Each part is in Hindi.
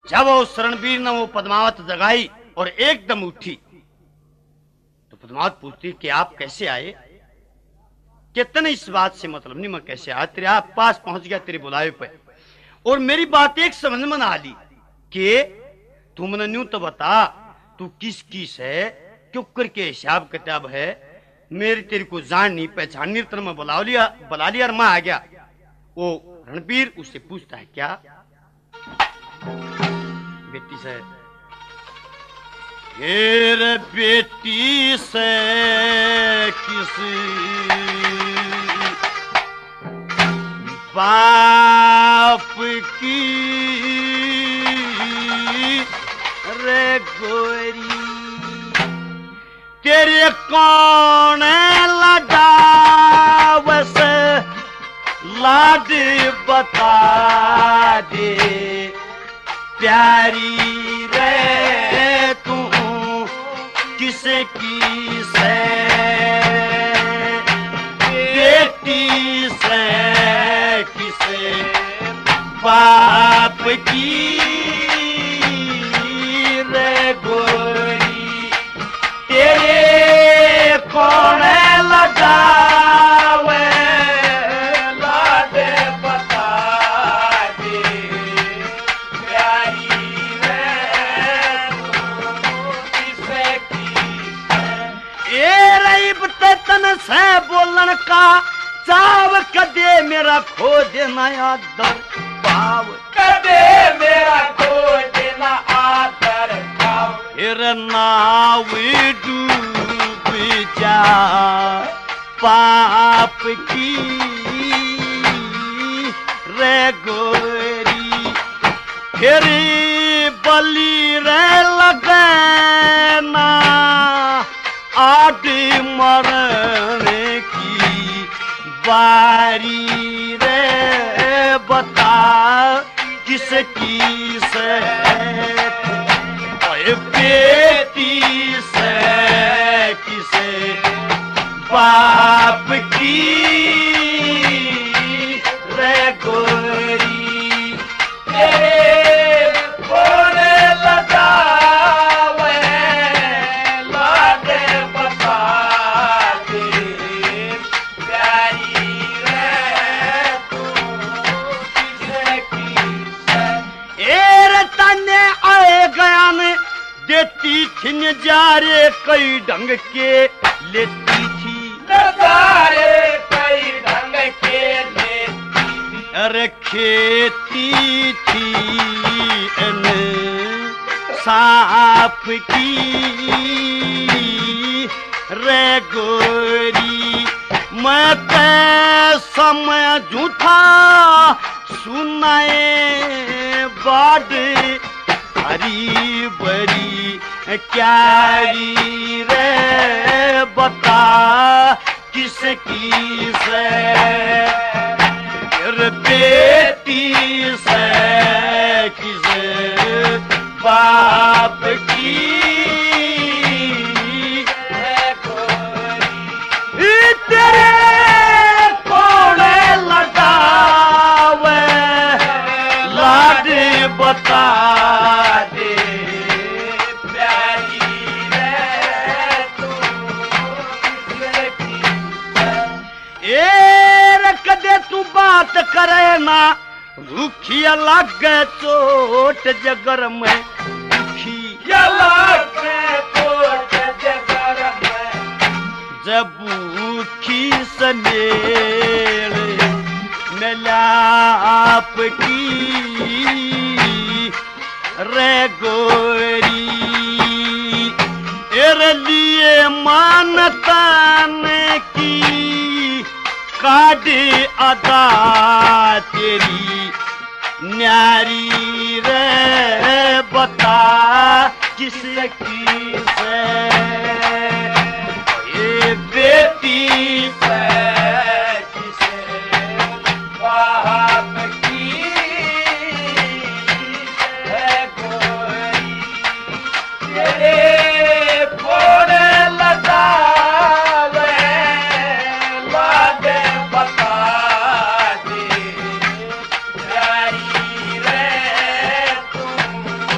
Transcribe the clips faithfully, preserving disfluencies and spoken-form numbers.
जब वो रणबीर ने वो पद्मावत जगाई और एकदम उठी तो पद्मावत पूछती कि आप कैसे आए? कितने इस बात से मतलब नहीं, मैं कैसे आया, तेरे आप पास पहुंच गया तेरे बुलावे पे, और मेरी बात एक समझ में ना ली कि तुमने न्यू तो बता तू किस किस है, क्यों करके हिसाब किताब है, मेरी तेरे को जान नहीं पहचान नहीं, तेरे मैं बुला लिया बुला लिया और मैं आ गया। वो रणबीर उससे पूछता है क्या बेटी से? हेर बेटी से किसी बाप की रे गोरी, तेरे कौन लड़ा वैसे लाड बता दे, प्यारी रे तू किसे की से, बेटी से किसे बाप की रे गोरी, तेरे कौन लगावे लाडे बता दे, प्यारी रे तू किसे की है। ए रईब ते तन से बोलन का चाव कदे मेरा खो देना आदर पाव, कदे मेरा खो देना आदर पाव, फिर नाव डूब जा पाप की रे गोरी, फिर बलि रे लगना आड मरने की बारी रे, बता किसकी से, बेटी से किसे बाप की रे गोरी, तेरे कौन लगावे लाडे बता दे, प्यारी रे तू किसे की से। एर तने आए गया ने देती थी नजारे कई ढंग के लेती थी, नजारे कई ढंग के लेती थी, अरे खेती थी इन साफ की रे गोरी, मैं ते समय झूठा सुनाए बाड हरी बरी क्यारी रे, बता किसकी से, बेटी से किसे बाप की है गोरी, तेरे कौन लगावे लाड बता दे, प्यारी रे तू किसे की है। ए कदे तू बात करे ना रुखिया लागे चोट जगर में, रुखिया लागे चोट जगर में, जब भूखी समेल मिलाप की रे गोरी, तेरे लिए मानतान की काढ़ी अदा तेरी न्यारी रे, बता किसकी से, ये बेटी से किसे बाप की है गोरी, तेरे कौन लगावे लाडे बता दे, प्यारी रे तू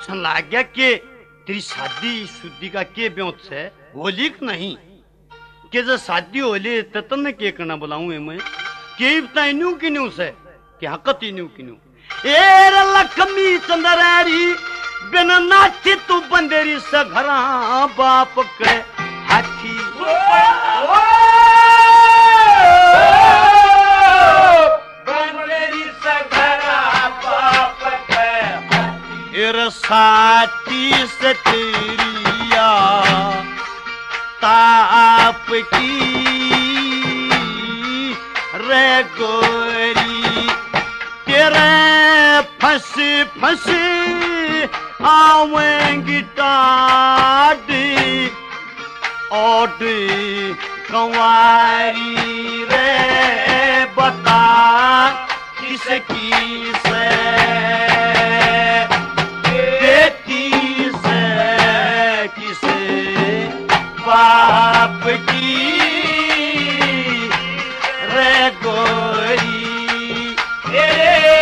पूछन लग गया कि तेरी शादी शुद्धि का के ब्योत से होली कि नहीं कि जब शादी होली तो तन के करना बुलाऊं मैं के बताई न्यू कि न्यू से कि हकत ही न्यू कि न्यू ए लक्ष्मी चंद्रारी बिन नाची तू बंदेरी से घरा बाप के हाथी बंदेरी से घरा बाप के हाथी साथी से तेरिया ताप की रे गोरी तेरे फंस फंस आवेंगी टाडी ओडी कंवारी रे बता किसकी से बेटी से किसे बाप की रे गोरी